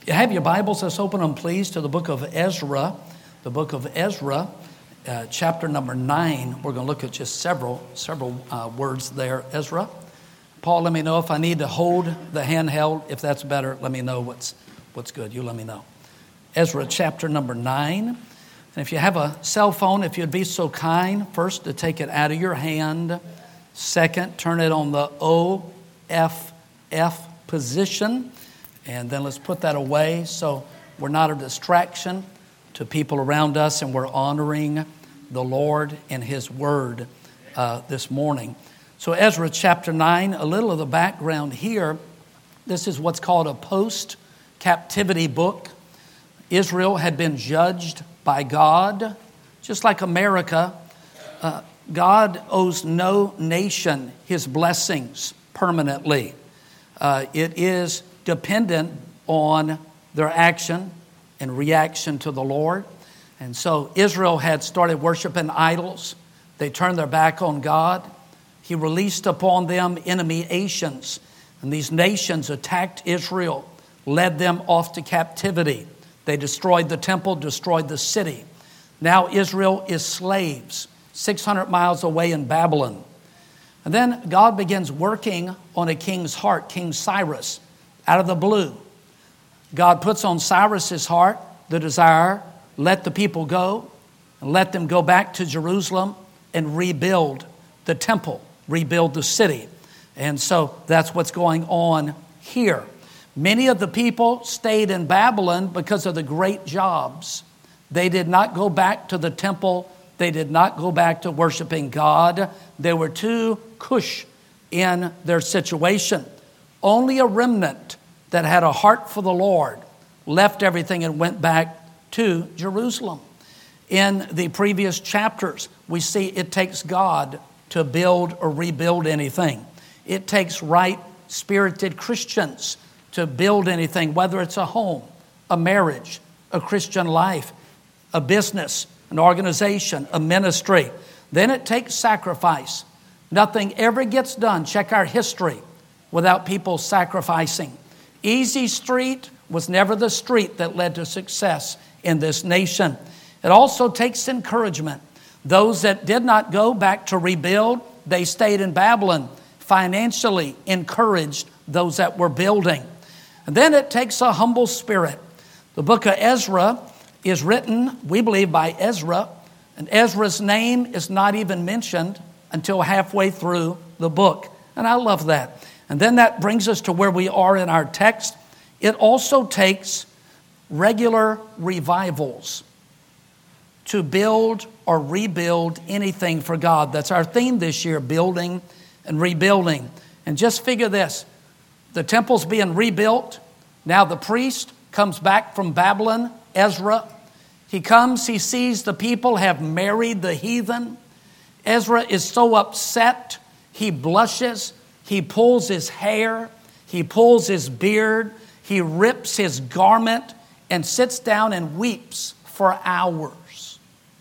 You have your Bibles, let's open them please to the book of Ezra. The book of Ezra, chapter number 9. We're going to look at just several words there. Ezra. Paul, let me know if I need to hold the handheld. If that's better, let me know what's good. You let me know. Ezra chapter number 9. And if you have a cell phone, if you'd be so kind, first to take it out of your hand. Second, turn it on the OFF position. And then let's put that away so we're not a distraction to people around us, and we're honoring the Lord and His Word this morning. So Ezra chapter 9, a little of the background here. This is what's called a post-captivity book. Israel had been judged by God, just like America. God owes no nation His blessings permanently. It is dependent on their action and reaction to the Lord. And so Israel had started worshiping idols. They turned their back on God. He released upon them enemy nations. And these nations attacked Israel, led them off to captivity. They destroyed the temple, destroyed the city. Now Israel is slaves, 600 miles away in Babylon. And then God begins working on a king's heart, King Cyrus. Out of the blue, God puts on Cyrus's heart the desire, let the people go, and let them go back to Jerusalem and rebuild the temple, rebuild the city. And so that's what's going on here. Many of the people stayed in Babylon because of the great jobs. They did not go back to the temple. They did not go back to worshiping God. They were too cush in their situation. Only a remnant that had a heart for the Lord left everything and went back to Jerusalem. In the previous chapters, we see it takes God to build or rebuild anything. It takes right-spirited Christians to build anything, whether it's a home, a marriage, a Christian life, a business, an organization, a ministry. Then it takes sacrifice. Nothing ever gets done. Check our history. Without people sacrificing. Easy street was never the street that led to success in this nation. It also takes encouragement. Those that did not go back to rebuild, they stayed in Babylon, financially encouraged those that were building. And then it takes a humble spirit. The book of Ezra is written, we believe, by Ezra. And Ezra's name is not even mentioned until halfway through the book. And I love that. And then that brings us to where we are in our text. It also takes regular revivals to build or rebuild anything for God. That's our theme this year, building and rebuilding. And just figure this, the temple's being rebuilt. Now the priest comes back from Babylon, Ezra. He comes, he sees the people have married the heathen. Ezra is so upset, he blushes. He pulls his hair, he pulls his beard, he rips his garment and sits down and weeps for hours.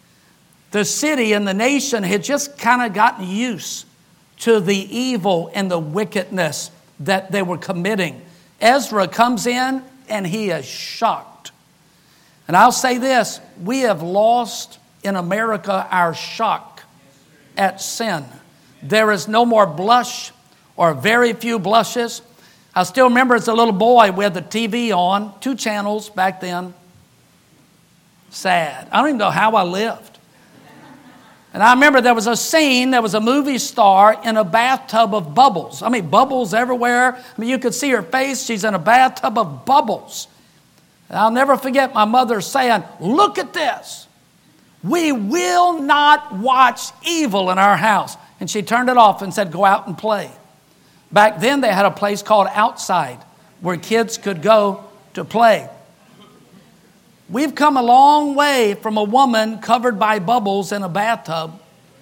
The city and the nation had just kind of gotten used to the evil and the wickedness that they were committing. Ezra comes in and he is shocked. And I'll say this, we have lost in America our shock at sin. There is no more blush or very few blushes. I still remember as a little boy, we had the TV on, 2 channels back then. Sad. I don't even know how I lived. And I remember there was a scene, there was a movie star in a bathtub of bubbles. I mean, bubbles everywhere. I mean, you could see her face. She's in a bathtub of bubbles. And I'll never forget my mother saying, "Look at this. We will not watch evil in our house." And she turned it off and said, "Go out and play." Back then, they had a place called Outside where kids could go to play. We've come a long way from a woman covered by bubbles in a bathtub.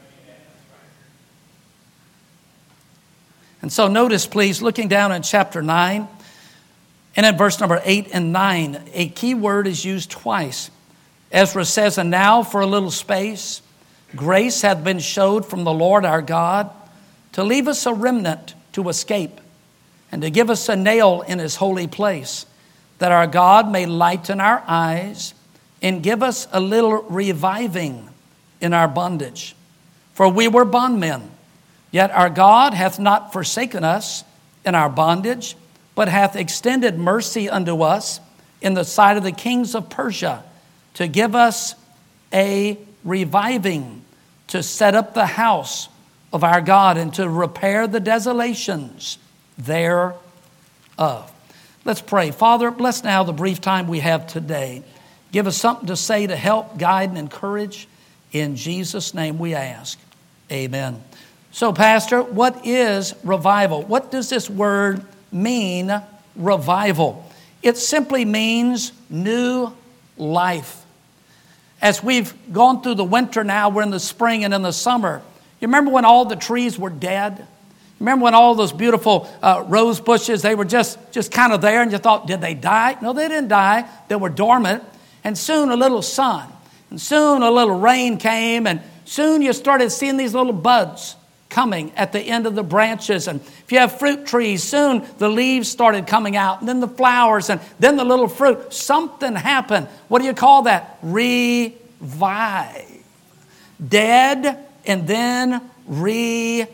And so notice, please, looking down in chapter 9 and in verse number 8 and 9, a key word is used twice. Ezra says, "And now for a little space, grace hath been showed from the Lord our God to leave us a remnant to escape and to give us a nail in his holy place, that our God may lighten our eyes and give us a little reviving in our bondage. For we were bondmen, yet our God hath not forsaken us in our bondage, but hath extended mercy unto us in the sight of the kings of Persia, to give us a reviving, to set up the house of our God, and to repair the desolations thereof. Let's pray. Father, bless now the brief time we have today. Give us something to say to help, guide, and encourage. In Jesus' name we ask. Amen. So, Pastor, what is revival? What does this word mean, revival? It simply means new life. As we've gone through the winter now, we're in the spring and in the summer. You remember when all the trees were dead? Remember when all those beautiful rose bushes, they were just kind of there, and you thought, did they die? No, they didn't die. They were dormant. And soon a little sun, and soon a little rain came, and soon you started seeing these little buds coming at the end of the branches. And if you have fruit trees, soon the leaves started coming out, and then the flowers, and then the little fruit. Something happened. What do you call that? Revive. Dead and then revive.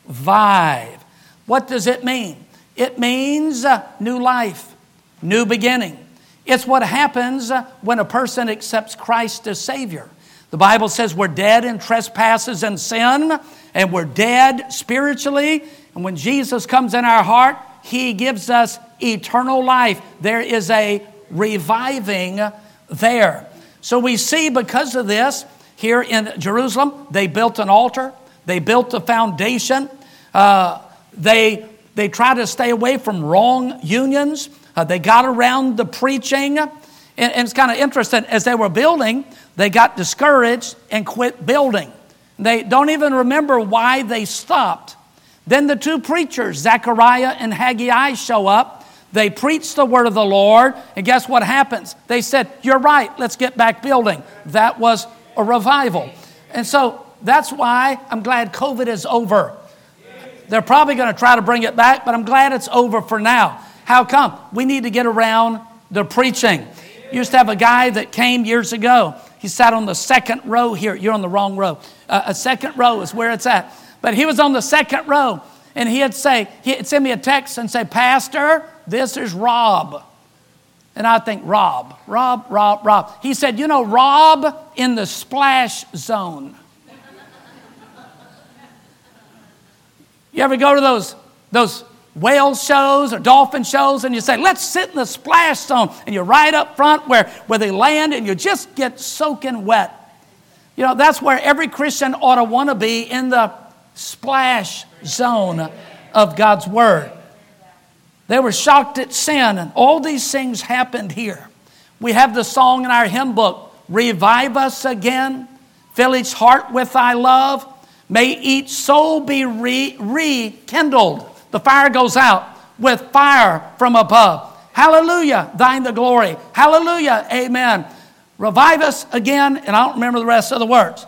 What does it mean? It means new life, new beginning. It's what happens when a person accepts Christ as Savior. The Bible says we're dead in trespasses and sin, and we're dead spiritually. And when Jesus comes in our heart, He gives us eternal life. There is a reviving there. So we see because of this, here in Jerusalem, they built an altar. They built a foundation. They tried to stay away from wrong unions. They got around the preaching. And it's kind of interesting. As they were building, they got discouraged and quit building. They don't even remember why they stopped. Then the two preachers, Zechariah and Haggai, show up. They preach the word of the Lord. And guess what happens? They said, you're right, let's get back building. That was a revival. And so that's why I'm glad COVID is over. They're probably going to try to bring it back, but I'm glad it's over for now. How come? We need to get around the preaching. Used to have a guy that came years ago. He sat on the second row here. You're on the wrong row. A second row is where it's at. But he was on the second row, and he'd send me a text and say, Pastor, this is Rob. And I think, Rob. He said, you know, Rob in the splash zone. You ever go to those whale shows or dolphin shows, and you say, let's sit in the splash zone, and you're right up front where they land, and you just get soaking wet. You know, that's where every Christian ought to want to be, in the splash zone of God's Word. They were shocked at sin, and all these things happened here. We have the song in our hymn book, Revive Us Again, Fill Each Heart with Thy Love, May each soul be rekindled. The fire goes out with fire from above. Hallelujah, thine the glory. Hallelujah, amen. Revive us again, and I don't remember the rest of the words.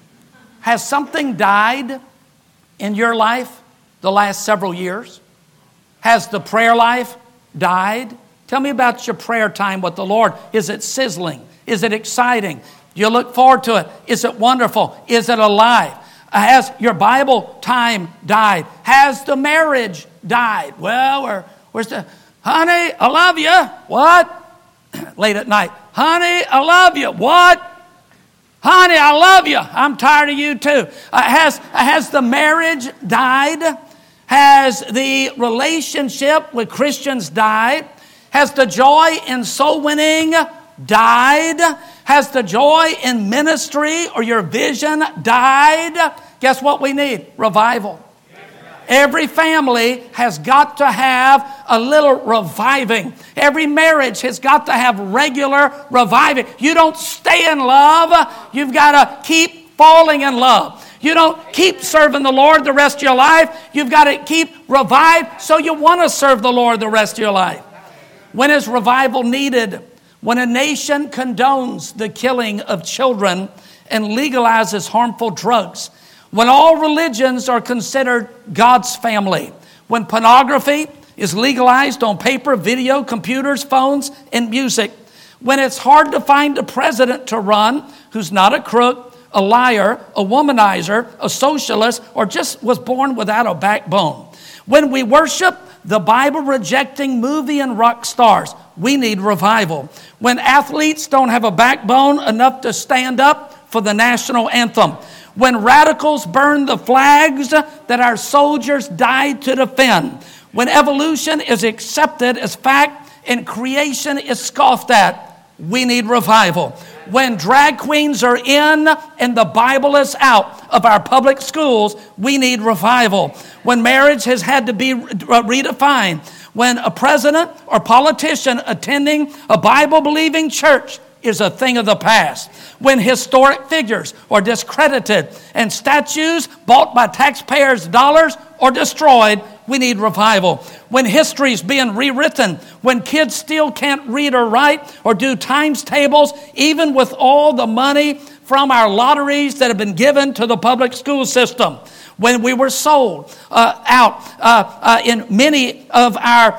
Has something died in your life the last several years? Has the prayer life died? Tell me about your prayer time with the Lord. Is it sizzling? Is it exciting? Do you look forward to it? Is it wonderful? Is it alive? Has your Bible time died? Has the marriage died? Well, where's the, honey, I love you. What? Late at night. Honey, I love you. What? Honey, I love you. I'm tired of you too. Has the marriage died? Has the relationship with Christians died? Has the joy in soul winning died? Has the joy in ministry or your vision died? Guess what we need? Revival. Every family has got to have a little reviving. Every marriage has got to have regular reviving. You don't stay in love. You've got to keep falling in love. You don't keep serving the Lord the rest of your life. You've got to keep revived so you want to serve the Lord the rest of your life. When is revival needed? When a nation condones the killing of children and legalizes harmful drugs. When all religions are considered God's family. When pornography, is legalized on paper, video, computers, phones, and music. When it's hard to find a president to run who's not a crook, a liar, a womanizer, a socialist, or just was born without a backbone. When we worship the Bible-rejecting movie and rock stars, we need revival. When athletes don't have a backbone enough to stand up for the national anthem. When radicals burn the flags that our soldiers died to defend. When evolution is accepted as fact and creation is scoffed at, we need revival. When drag queens are in and the Bible is out of our public schools, we need revival. When marriage has had to be redefined. When a president or politician attending a Bible-believing church is a thing of the past. When historic figures are discredited and statues bought by taxpayers' dollars are destroyed, we need revival. When history is being rewritten, when kids still can't read or write or do times tables, even with all the money from our lotteries that have been given to the public school system. When we were sold out in many of our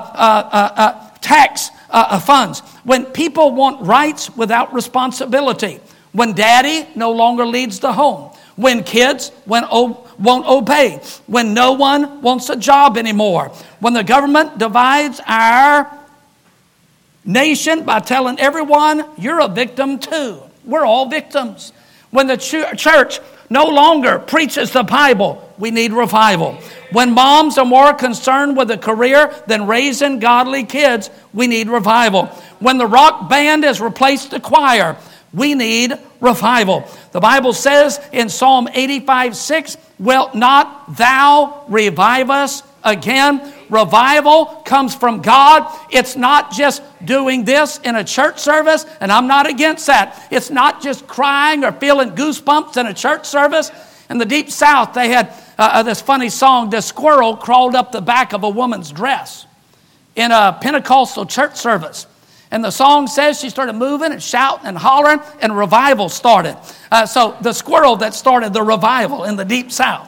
tax funds. When people want rights without responsibility. When daddy no longer leads the home. When kids won't obey. When no one wants a job anymore. When the government divides our nation by telling everyone, you're a victim too. We're all victims. When the church no longer preaches the Bible, we need revival. When moms are more concerned with a career than raising godly kids, we need revival. When the rock band has replaced the choir, we need revival. The Bible says in Psalm 85:6, "Wilt not thou revive us again?" Revival comes from God. It's not just doing this in a church service, and I'm not against that. It's not just crying or feeling goosebumps in a church service. In the Deep South, they had this funny song, "The Squirrel Crawled Up the Back of a Woman's Dress," in a Pentecostal church service. And the song says she started moving and shouting and hollering, and revival started. So the squirrel that started the revival in the Deep South.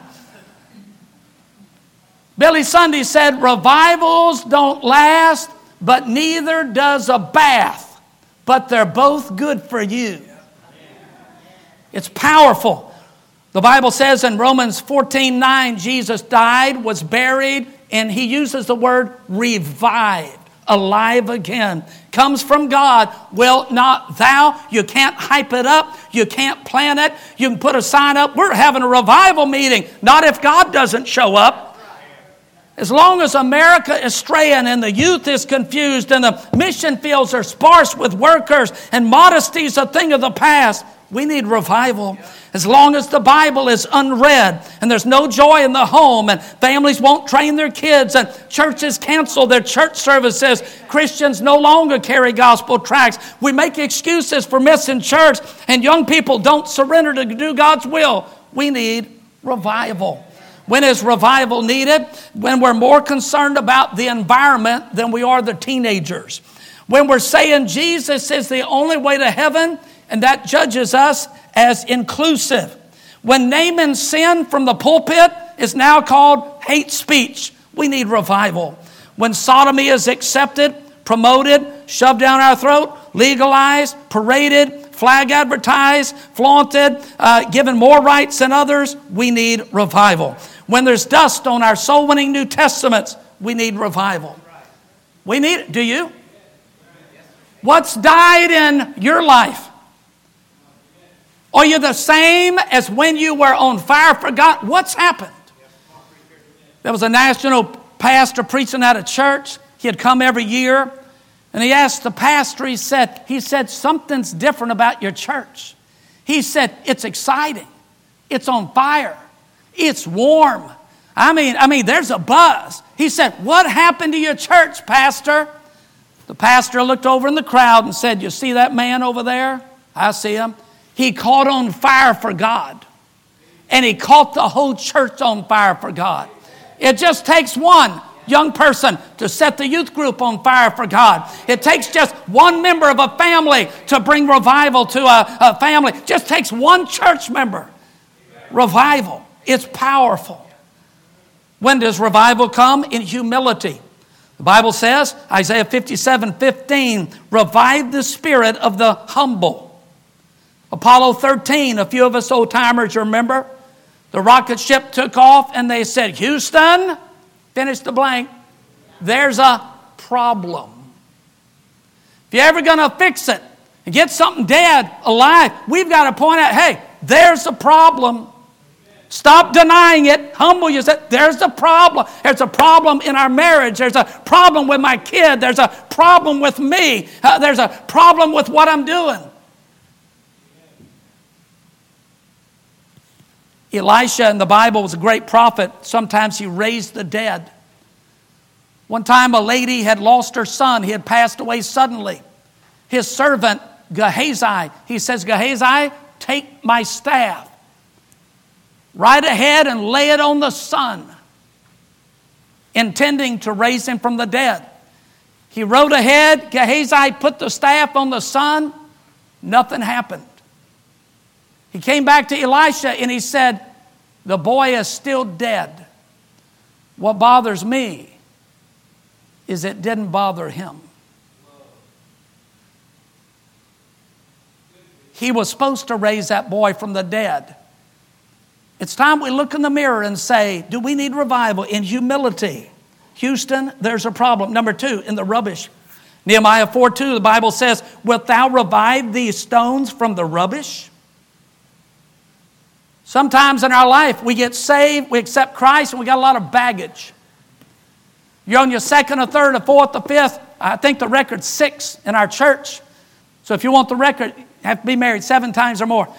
Billy Sunday said, "Revivals don't last, but neither does a bath, but they're both good for you." It's powerful. The Bible says in Romans 14:9, Jesus died, was buried, and he uses the word revived, alive again. Comes from God. Will not thou? You can't hype it up. You can't plan it. You can put a sign up, "We're having a revival meeting." Not if God doesn't show up. As long as America is straying and the youth is confused and the mission fields are sparse with workers and modesty is a thing of the past, we need revival. As long as the Bible is unread and there's no joy in the home and families won't train their kids and churches cancel their church services, Christians no longer carry gospel tracts. We make excuses for missing church and young people don't surrender to do God's will. We need revival. When is revival needed? When we're more concerned about the environment than we are the teenagers. When we're saying Jesus is the only way to heaven, and that judges us as inclusive. When naming sin from the pulpit is now called hate speech, we need revival. When sodomy is accepted, promoted, shoved down our throat, legalized, paraded, flag advertised, flaunted, given more rights than others, we need revival. When there's dust on our soul-winning New Testaments, we need revival. We need it. Do you? What's died in your life? Are you the same as when you were on fire for God? What's happened? There was a national pastor preaching at a church. He had come every year. And he asked the pastor, he said, "Something's different about your church." He said, "It's exciting. It's on fire. It's warm. I mean, there's a buzz." He said, "What happened to your church, Pastor?" The pastor looked over in the crowd and said, "You see that man over there? I see him. He caught on fire for God. And he caught the whole church on fire for God." It just takes one young person to set the youth group on fire for God. It takes just one member of a family to bring revival to a family. It just takes one church member. Revival. It's powerful. When does revival come? In humility. The Bible says, Isaiah 57:15, revive the spirit of the humble. Apollo 13, a few of us old-timers remember, the rocket ship took off and they said, Houston, finish the blank, there's a problem. If you're ever going to fix it and get something dead alive, we've got to point out, hey, there's a problem. Stop denying it. Humble yourself. There's a problem. There's a problem in our marriage. There's a problem with my kid. There's a problem with me. There's a problem with what I'm doing. Elisha in the Bible was a great prophet. Sometimes he raised the dead. One time a lady had lost her son. He had passed away suddenly. His servant, Gehazi, he says, Gehazi, take my staff. Right ahead and lay it on the son, intending to raise him from the dead. He rode ahead. Gehazi put the staff on the son. Nothing happened. He came back to Elisha and he said, the boy is still dead. What bothers me is it didn't bother him. He was supposed to raise that boy from the dead. It's time we look in the mirror and say, do we need revival in humility? Houston, there's a problem. Number 2, in the rubbish. Nehemiah 4:2, the Bible says, wilt thou revive these stones from the rubbish? Sometimes in our life, we get saved, we accept Christ, and we got a lot of baggage. You're on your second or third or fourth or fifth. I think the record's 6 in our church. So if you want the record, you have to be married 7 times or more.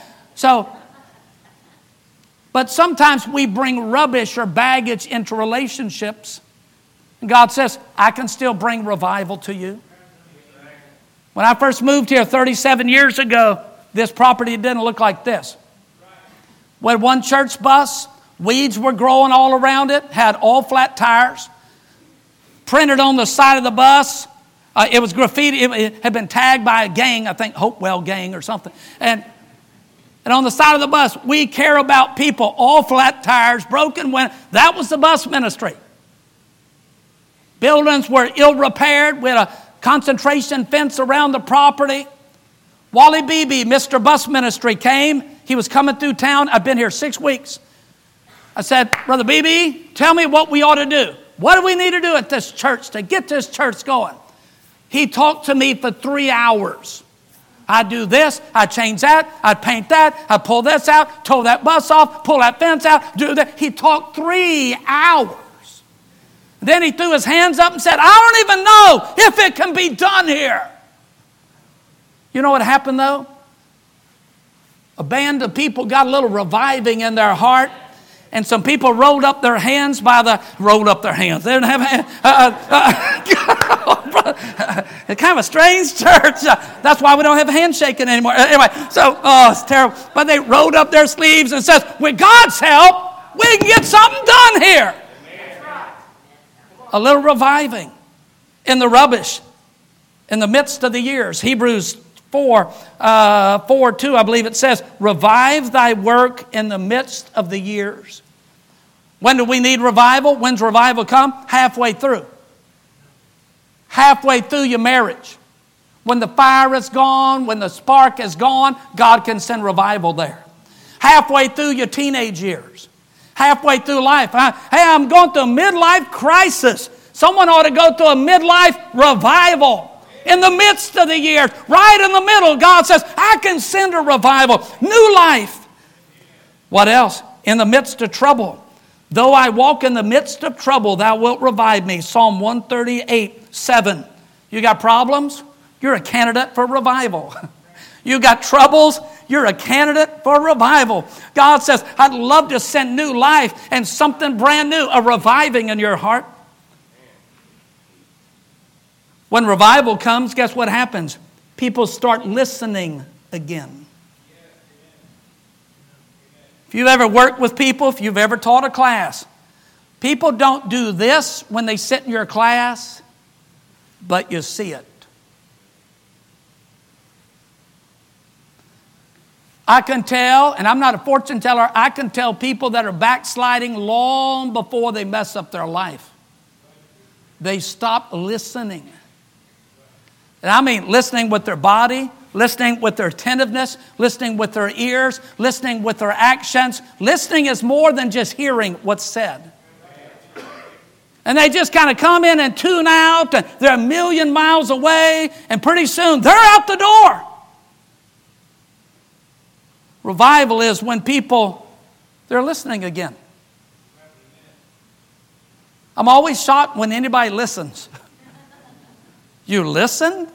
But sometimes we bring rubbish or baggage into relationships. And God says, I can still bring revival to you. When I first moved here 37 years ago, this property didn't look like this. We had one church bus. Weeds were growing all around it. Had all flat tires. Printed on the side of the bus. It was graffiti. It had been tagged by a gang, I think Hopewell gang or something. And on the side of the bus, we care about people, all flat tires, broken windows. That was the bus ministry. Buildings were ill-repaired. We had a concentration fence around the property. Wally Beebe, Mr. Bus Ministry, came. He was coming through town. I've been here 6 weeks. I said, Brother Beebe, tell me what we ought to do. What do we need to do at this church to get this church going? He talked to me for 3 hours. I'd do this, I'd change that, I'd paint that, I'd pull this out, tow that bus off, pull that fence out, do that. He talked 3 hours. Then he threw his hands up and said, I don't even know if it can be done here. You know what happened though? A band of people got a little reviving in their heart. And some people rolled up their hands rolled up their hands. They didn't have hands. It's kind of a strange church. That's why we don't have handshaking anymore. Anyway, it's terrible. But they rolled up their sleeves and says, with God's help, we can get something done here. A little reviving in the rubbish, in the midst of the years. Hebrews 4:2, I believe it says, revive thy work in the midst of the years. When do we need revival? When's revival come? Halfway through. Halfway through your marriage. When the fire is gone, when the spark is gone, God can send revival there. Halfway through your teenage years. Halfway through life. Hey, I'm going through a midlife crisis. Someone ought to go through a midlife revival. In the midst of the years, right in the middle, God says, I can send a revival. New life. What else? In the midst of trouble. Though I walk in the midst of trouble, thou wilt revive me. Psalm 138:7. You got problems? You're a candidate for revival. You got troubles? You're a candidate for revival. God says, I'd love to send new life and something brand new, a reviving in your heart. When revival comes, guess what happens? People start listening again. If you've ever worked with people, if you've ever taught a class, people don't do this when they sit in your class, but you see it. I can tell, and I'm not a fortune teller, I can tell people that are backsliding long before they mess up their life. they stopped listening. And I mean listening with their body, listening with their attentiveness, listening with their ears, listening with their actions. Listening is more than just hearing what's said. And they just kind of come in and tune out, and they're a million miles away, and pretty soon they're out the door. Revival is when people, they're listening again. I'm always shocked when anybody listens. You listen?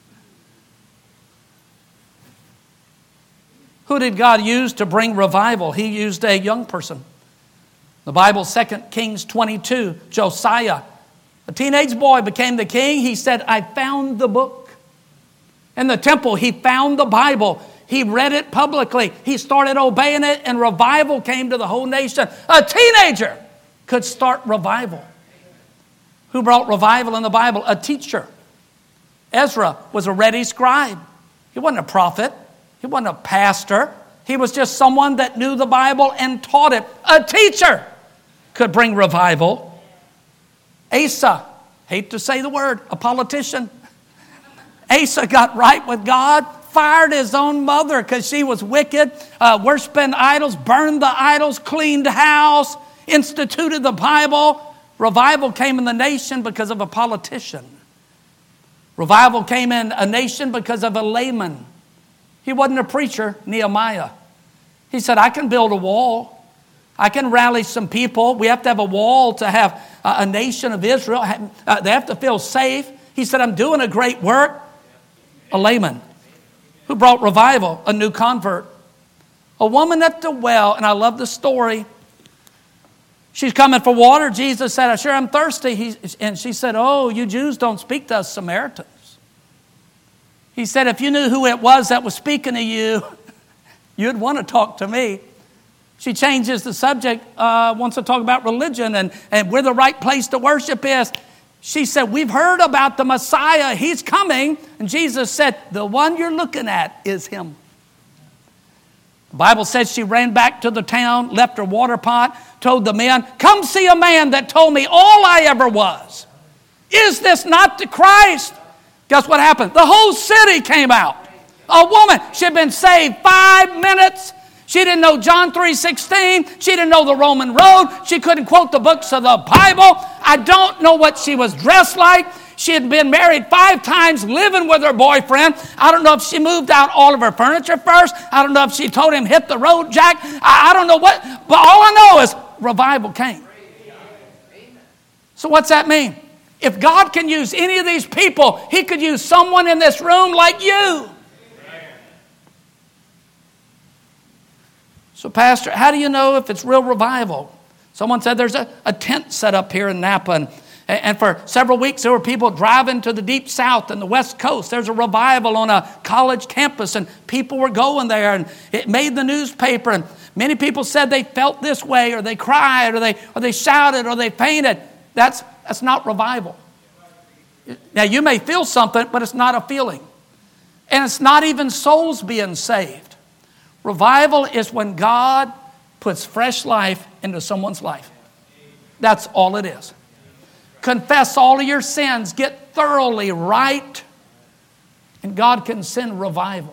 Who did God use to bring revival? He used a young person. The Bible, 2 Kings 22, Josiah, a teenage boy, became the king. He said, I found the book. In the temple, he found the Bible. He read it publicly. He started obeying it, and revival came to the whole nation. A teenager could start revival. Who brought revival in the Bible? A teacher. Ezra was a ready scribe. He wasn't a prophet. He wasn't a pastor. He was just someone that knew the Bible and taught it. A teacher could bring revival. Asa, hate to say the word, a politician. Asa got right with God, fired his own mother because she was wicked, worshiping idols, burned the idols, cleaned the house, instituted the Bible. Revival came in the nation because of a politician. Revival came in a nation because of a layman. He wasn't a preacher, Nehemiah. He said, I can build a wall. I can rally some people. We have to have a wall to have a nation of Israel. They have to feel safe. He said, I'm doing a great work. A layman. Who brought revival? A new convert. A woman at the well, and I love the story. She's coming for water. Jesus said, sure, I'm thirsty. And she said, oh, you Jews don't speak to us Samaritans. He said, if you knew who it was that was speaking to you, you'd want to talk to me. She changes the subject, wants to talk about religion and where the right place to worship is. She said, we've heard about the Messiah. He's coming. And Jesus said, the one you're looking at is him. The Bible says she ran back to the town, left her water pot, told the men, come see a man that told me all I ever was. Is this not the Christ? Guess what happened? The whole city came out. A woman, she'd been saved 5 minutes. She didn't know John 3:16. She didn't know the Roman road. She couldn't quote the books of the Bible. I don't know what she was dressed like. She had been married 5 times, living with her boyfriend. I don't know if she moved out all of her furniture first. I don't know if she told him, hit the road, Jack. I don't know what. But all I know is revival came. So what's that mean? If God can use any of these people, he could use someone in this room like you. So, Pastor, how do you know if it's real revival? Someone said there's a tent set up here in Napa. And for several weeks, there were people driving to the deep south and the west coast. There's a revival on a college campus, and people were going there, and it made the newspaper. And many people said they felt this way, or they cried, or they shouted, or they fainted. That's not revival. Now, you may feel something, but it's not a feeling. And it's not even souls being saved. Revival is when God puts fresh life into someone's life. That's all it is. Confess all of your sins. Get thoroughly right. And God can send revival.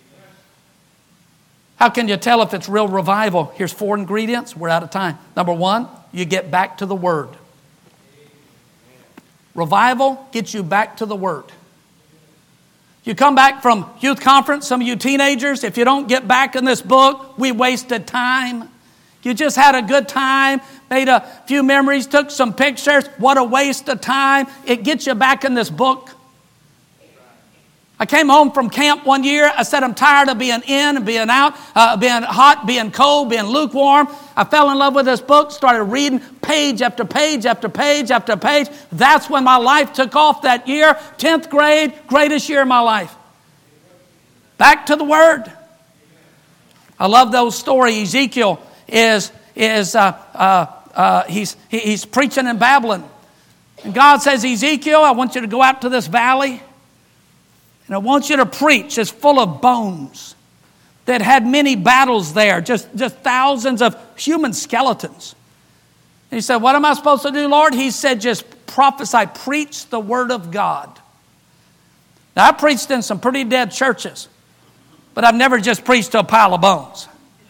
How can you tell if it's real revival? Here's 4 ingredients. We're out of time. Number 1, you get back to the Word. Revival gets you back to the Word. You come back from youth conference, some of you teenagers, if you don't get back in this book, we wasted time. You just had a good time, made a few memories, took some pictures. What a waste of time. It gets you back in this book. I came home from camp one year. I said, I'm tired of being in and being out, being hot, being cold, being lukewarm. I fell in love with this book, started reading page after page after page after page. That's when my life took off that year. 10th grade, greatest year of my life. Back to the Word. I love those stories. Ezekiel he's preaching in Babylon. And God says, Ezekiel, I want you to go out to this valley. And I want you to preach. It's full of bones that had many battles there, just thousands of human skeletons. And he said, what am I supposed to do, Lord? He said, just prophesy, preach the word of God. Now, I preached in some pretty dead churches, but I've never just preached to a pile of bones.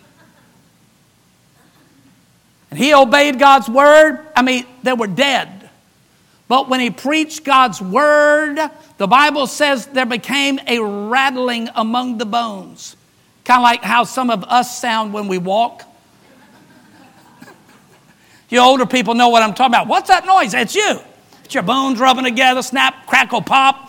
And he obeyed God's word. I mean, they were dead. But when he preached God's word, the Bible says there became a rattling among the bones. Kind of like how some of us sound when we walk. You older people know what I'm talking about. What's that noise? It's you. It's your bones rubbing together, snap, crackle, pop.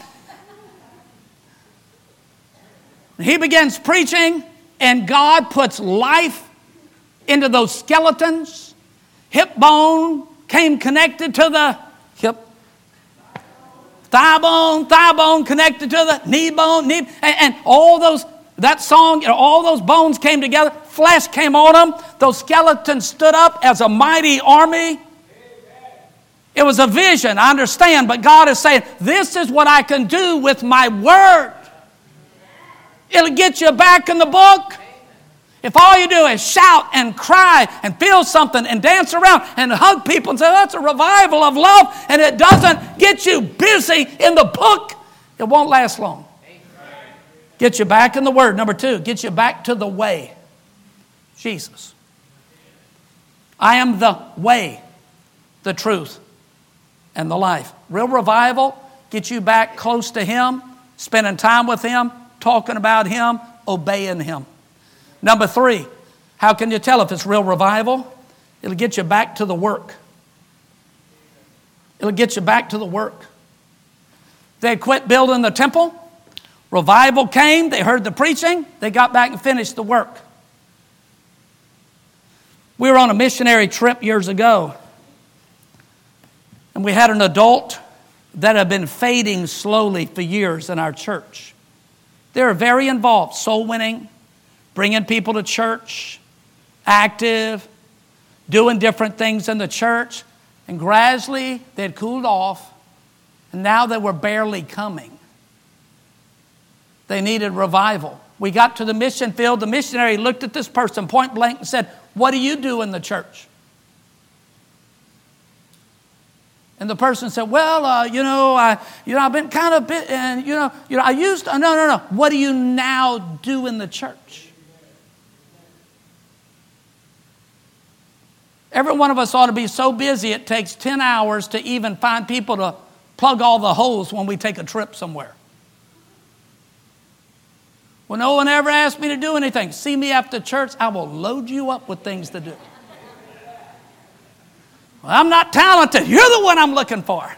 He begins preaching, and God puts life into those skeletons. Hip bone came connected to the hip. Thigh bone connected to the knee bone, and all those, that song, all those bones came together. Flesh came on them. Those skeletons stood up as a mighty army. It was a vision, I understand, but God is saying, this is what I can do with my word. It'll get you back in the book. If all you do is shout and cry and feel something and dance around and hug people and say, that's a revival of love, and it doesn't get you busy in the book, it won't last long. Get you back in the word. Number 2, get you back to the way. Jesus. I am the way, the truth, and the life. Real revival, get you back close to him, spending time with him, talking about him, obeying him. Number 3, how can you tell if it's real revival? It'll get you back to the work. It'll get you back to the work. They quit building the temple. Revival came. They heard the preaching. They got back and finished the work. We were on a missionary trip years ago, and we had an adult that had been fading slowly for years in our church. They were very involved, soul winning, bringing people to church, active, doing different things in the church. And gradually, they had cooled off, and now they were barely coming. They needed revival. We got to the mission field. The missionary looked at this person point blank and said, what do you do in the church? And the person said, well, I've been kind of bit, and I used to, no. What do you now do in the church? Every one of us ought to be so busy it takes 10 hours to even find people to plug all the holes when we take a trip somewhere. Well, no one ever asked me to do anything. See me after church, I will load you up with things to do. Well, I'm not talented. You're the one I'm looking for.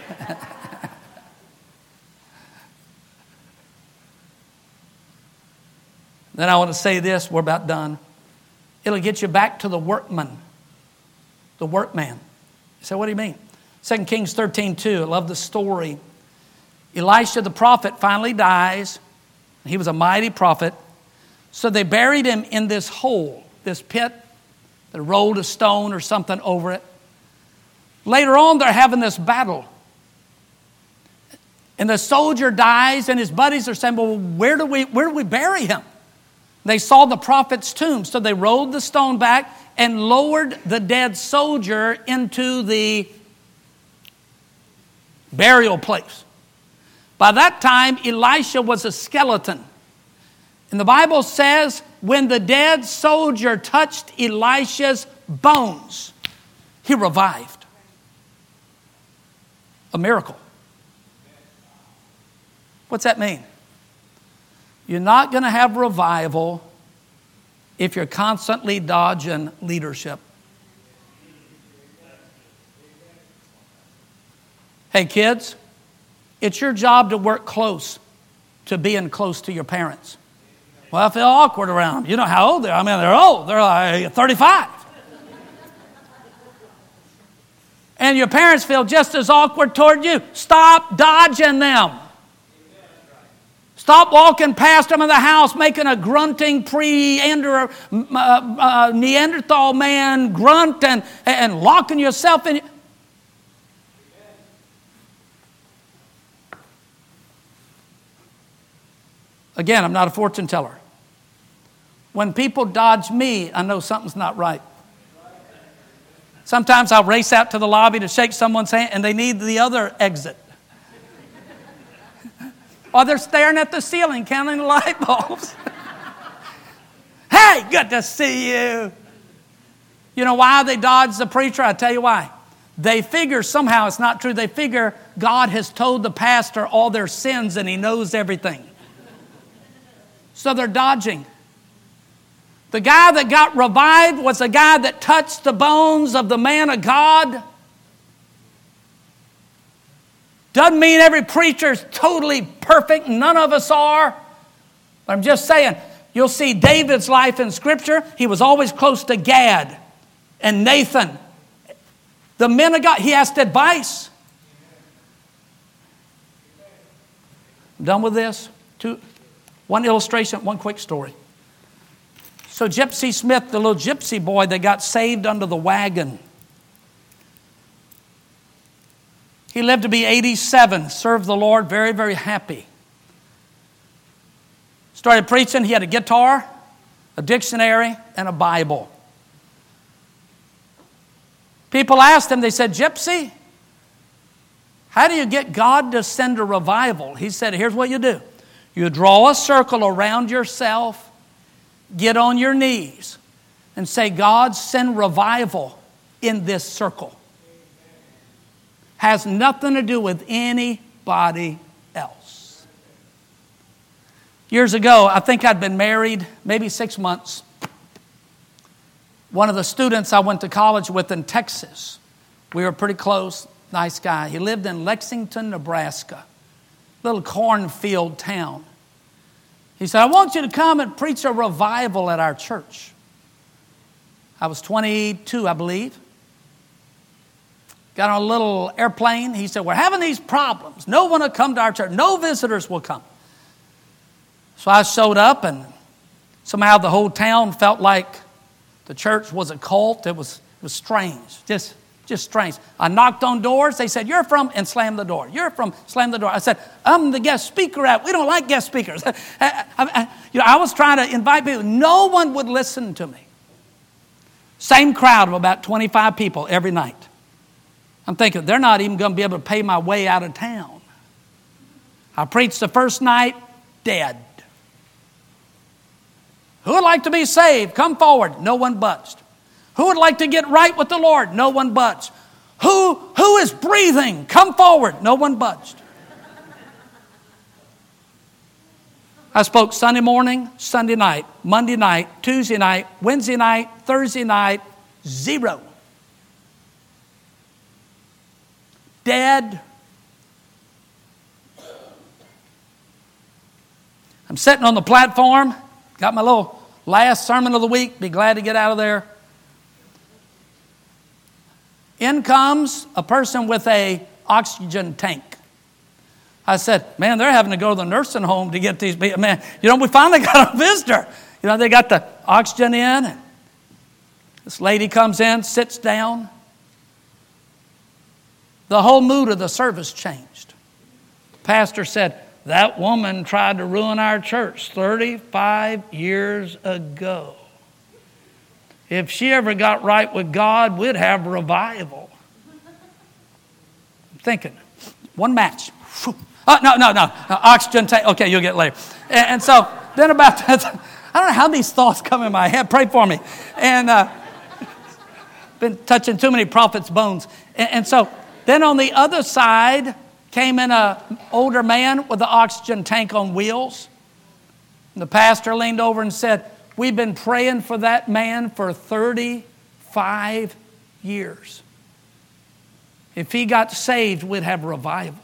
Then I want to say this. We're about done. It'll get you back to the workman, the workman. You say, what do you mean? 2 Kings 13:2. I love the story. Elisha the prophet finally dies. He was a mighty prophet. So they buried him in this hole, this pit. They rolled a stone or something over it. Later on, they're having this battle. And the soldier dies, and his buddies are saying, well, where do we bury him? They saw the prophet's tomb, so they rolled the stone back and lowered the dead soldier into the burial place. By that time, Elisha was a skeleton. And the Bible says when the dead soldier touched Elisha's bones, he revived. A miracle. What's that mean? You're not going to have revival if you're constantly dodging leadership. Hey, kids, it's your job to work close to being close to your parents. Well, I feel awkward around them. You know how old they are. I mean, they're old. They're like 35. And your parents feel just as awkward toward you. Stop dodging them. Stop walking past them in the house making a grunting Neanderthal man grunt and locking yourself in. Again, I'm not a fortune teller. When people dodge me, I know something's not right. Sometimes I'll race out to the lobby to shake someone's hand and they need the other exit. Or they're staring at the ceiling counting the light bulbs. Hey, good to see you. You know why they dodge the preacher? I'll tell you why. They figure somehow it's not true. They figure God has told the pastor all their sins and he knows everything. So they're dodging. The guy that got revived was a guy that touched the bones of the man of God. Doesn't mean every preacher is totally perfect. None of us are. But I'm just saying, you'll see David's life in Scripture. He was always close to Gad and Nathan. The men of God, he asked advice. I'm done with this. One illustration, one quick story. So Gypsy Smith, the little gypsy boy that got saved under the wagon. He lived to be 87, served the Lord, very, very happy. Started preaching. He had a guitar, a dictionary, and a Bible. People asked him, they said, Gypsy, how do you get God to send a revival? He said, here's what you do. You draw a circle around yourself, get on your knees, and say, God, send revival in this circle. Has nothing to do with anybody else. Years ago, I think I'd been married maybe 6 months. One of the students I went to college with in Texas, we were pretty close, nice guy. He lived in Lexington, Nebraska, little cornfield town. He said, I want you to come and preach a revival at our church. I was 22, I believe. Got on a little airplane. He said, we're having these problems. No one will come to our church. No visitors will come. So I showed up, and somehow the whole town felt like the church was a cult. It was strange, just strange. I knocked on doors. They said, you're from, and slammed the door. You're from, slammed the door. I said, I'm the guest speaker at, we don't like guest speakers. I was trying to invite people. No one would listen to me. Same crowd of about 25 people every night. I'm thinking, they're not even going to be able to pay my way out of town. I preached the first night, dead. Who would like to be saved? Come forward. No one budged. Who would like to get right with the Lord? No one budged. Who is breathing? Come forward. No one budged. I spoke Sunday morning, Sunday night, Monday night, Tuesday night, Wednesday night, Thursday night, 0. Dead. I'm sitting on the platform, got my little last sermon of the week, be glad to get out of there. In comes a person with an oxygen tank. I said, man, they're having to go to the nursing home to get these people. Man, we finally got a visitor. They got the oxygen in. And this lady comes in, sits down. The whole mood of the service changed. The pastor said, that woman tried to ruin our church 35 years ago. If she ever got right with God, we'd have revival. I'm thinking, one match. Oh, no. Oxygen tank. Okay, you'll get later. And so then about that, I don't know how these thoughts come in my head. Pray for me. And been touching too many prophets' bones. And so then on the other side came in an older man with an oxygen tank on wheels. And the pastor leaned over and said, we've been praying for that man for 35 years. If he got saved, we'd have revival.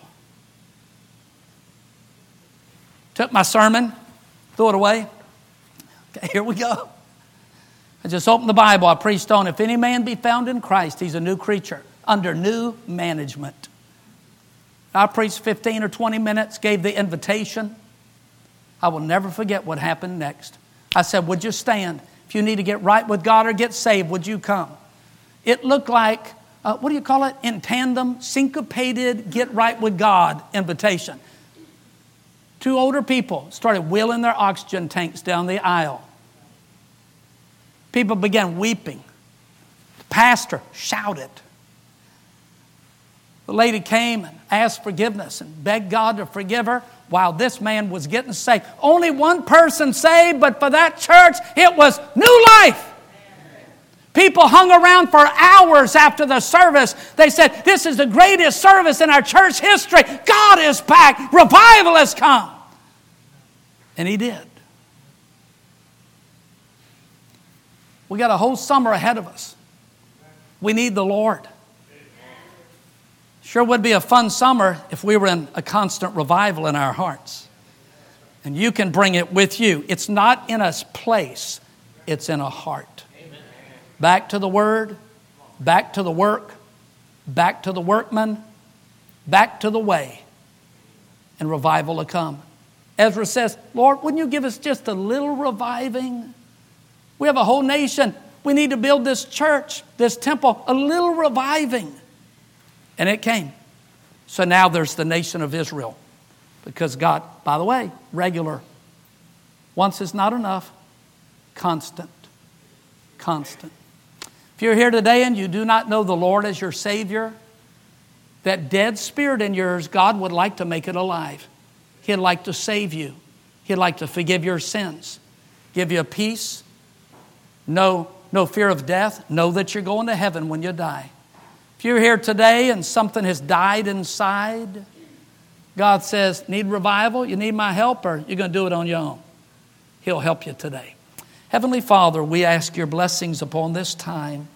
Took my sermon, threw it away. Okay, here we go. I just opened the Bible. I preached on, if any man be found in Christ, he's a new creature under new management. I preached 15 or 20 minutes, gave the invitation. I will never forget what happened next. I said, would you stand? If you need to get right with God or get saved, would you come? It looked like, what do you call it? In tandem, syncopated, get right with God invitation. 2 older people started wheeling their oxygen tanks down the aisle. People began weeping. The pastor shouted. The lady came and asked forgiveness and begged God to forgive her while this man was getting saved. Only one person saved, but for that church, it was new life. People hung around for hours after the service. They said, this is the greatest service in our church history. God is back. Revival has come. And He did. We got a whole summer ahead of us. We need the Lord. Sure would be a fun summer if we were in a constant revival in our hearts. And you can bring it with you. It's not in a place, it's in a heart. Back to the Word, back to the work, back to the workman, back to the way, and revival will come. Ezra says, Lord, wouldn't you give us just a little reviving? We have a whole nation. We need to build this church, this temple, a little reviving. And it came. So now there's the nation of Israel. Because God, by the way, regular. Once is not enough. Constant. Constant. If you're here today and you do not know the Lord as your Savior, that dead spirit in yours, God would like to make it alive. He'd like to save you. He'd like to forgive your sins. Give you a peace. No fear of death. Know that you're going to heaven when you die. If you're here today and something has died inside, God says, need revival? You need my help, or you're going to do it on your own? He'll help you today. Heavenly Father, we ask your blessings upon this time.